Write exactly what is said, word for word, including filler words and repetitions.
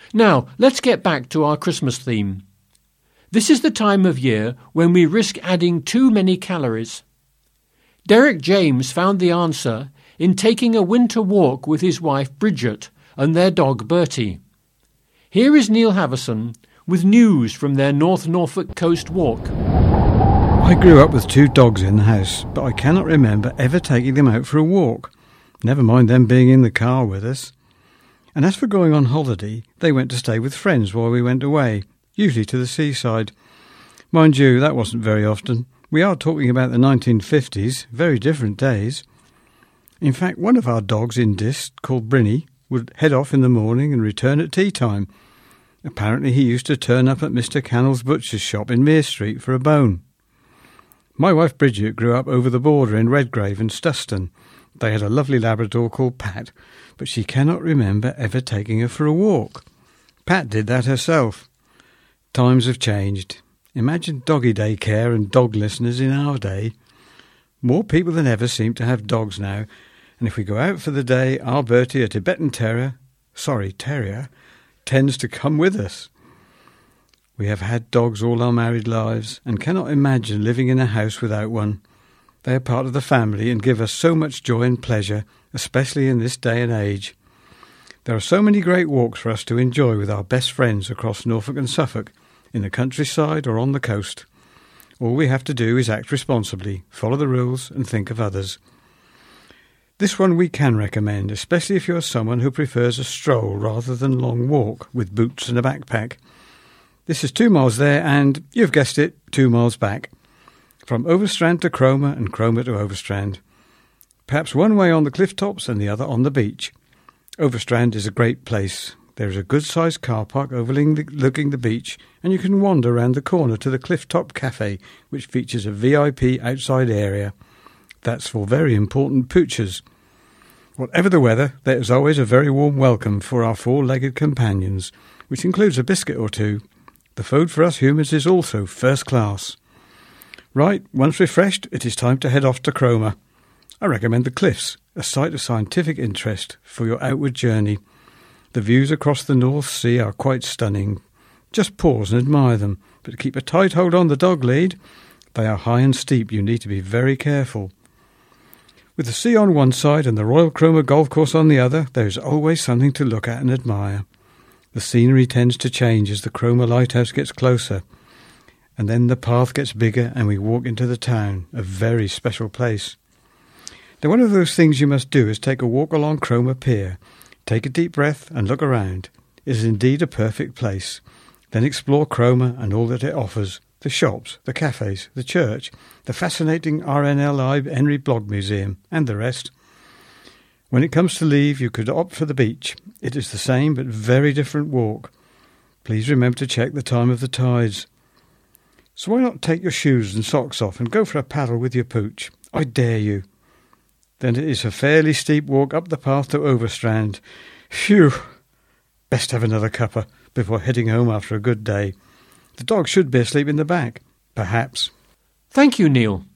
Now, let's get back to our Christmas theme. This is the time of year when we risk adding too many calories. Derek James found the answer in taking a winter walk with his wife Bridget and their dog Bertie. Here is Neil Havison with news from their North Norfolk coast walk. I grew up with two dogs in the house, but I cannot remember ever taking them out for a walk, never mind them being in the car with us. And as for going on holiday, they went to stay with friends while we went away, usually to the seaside. Mind you, that wasn't very often. We are talking about the nineteen fifties, very different days. In fact, one of our dogs in Dist, called Brinny, would head off in the morning and return at tea time. Apparently he used to turn up at Mister Cannell's butcher's shop in Mere Street for a bone. My wife Bridget grew up over the border in Redgrave and Stuston. They had a lovely Labrador called Pat, but she cannot remember ever taking her for a walk. Pat did that herself. Times have changed. Imagine doggy day care and dog listeners in our day. More people than ever seem to have dogs now, and if we go out for the day, our Bertie, a Tibetan terrier, sorry, terrier, tends to come with us. We have had dogs all our married lives and cannot imagine living in a house without one. They are part of the family and give us so much joy and pleasure, especially in this day and age. There are so many great walks for us to enjoy with our best friends across Norfolk and Suffolk, in the countryside or on the coast. All we have to do is act responsibly, follow the rules and think of others. This one we can recommend, especially if you're someone who prefers a stroll rather than long walk with boots and a backpack. This is two miles there and, you've guessed it, two miles back. From Overstrand to Cromer and Cromer to Overstrand. Perhaps one way on the cliff tops and the other on the beach. Overstrand is a great place. There is a good-sized car park overlooking the beach, and you can wander round the corner to the Cliff Top Cafe, which features a V I P outside area. That's for very important poochers. Whatever the weather, there is always a very warm welcome for our four-legged companions, which includes a biscuit or two. The food for us humans is also first class. Right, once refreshed, it is time to head off to Cromer. I recommend the cliffs, a site of scientific interest for your outward journey. The views across the North Sea are quite stunning. Just pause and admire them, but keep a tight hold on the dog lead. They are high and steep, you need to be very careful. With the sea on one side and the Royal Cromer Golf Course on the other, there is always something to look at and admire. The scenery tends to change as the Cromer Lighthouse gets closer, and then the path gets bigger and we walk into the town, a very special place. Now, one of those things you must do is take a walk along Cromer Pier. Take a deep breath and look around. It is indeed a perfect place. Then explore Cromer and all that it offers. The shops, the cafes, the church, the fascinating R N L I Henry Blogg Museum, and the rest. When it comes to leave, you could opt for the beach. It is the same but very different walk. Please remember to check the time of the tides. So why not take your shoes and socks off and go for a paddle with your pooch? I dare you. Then it is a fairly steep walk up the path to Overstrand. Phew! Best have another cuppa before heading home after a good day. The dog should be asleep in the back, perhaps. Thank you, Neil.